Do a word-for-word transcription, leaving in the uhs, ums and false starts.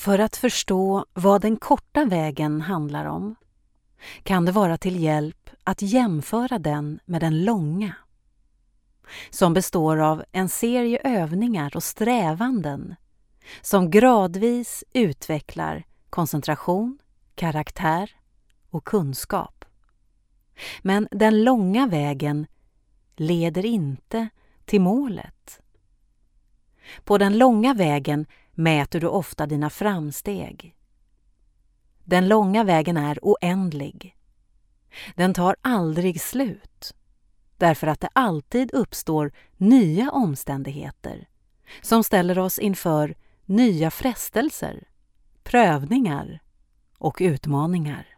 För att förstå vad den korta vägen handlar om kan det vara till hjälp att jämföra den med den långa, som består av en serie övningar och strävanden som gradvis utvecklar koncentration, karaktär och kunskap. Men den långa vägen leder inte till målet. På den långa vägen mäter du ofta dina framsteg. Den långa vägen är oändlig. Den tar aldrig slut, därför att det alltid uppstår nya omständigheter som ställer oss inför nya frestelser, prövningar och utmaningar.